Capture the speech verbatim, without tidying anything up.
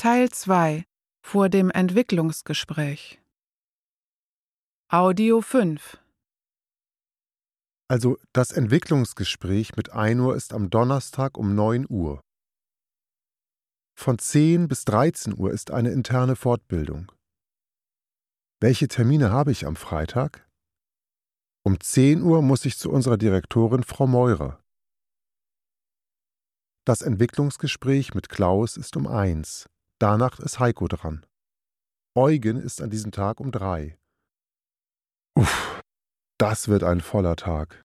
Teil zwei vor dem Entwicklungsgespräch. Audio fünf. Also das Entwicklungsgespräch mit Einur ist am Donnerstag um neun Uhr. Von zehn bis dreizehn Uhr ist eine interne Fortbildung. Welche Termine habe ich am Freitag? Um zehn Uhr muss ich zu unserer Direktorin Frau Meurer. Das Entwicklungsgespräch mit Klaus ist um eins. Danach ist Heiko dran. Eugen ist an diesem Tag um drei. Uff, das wird ein voller Tag.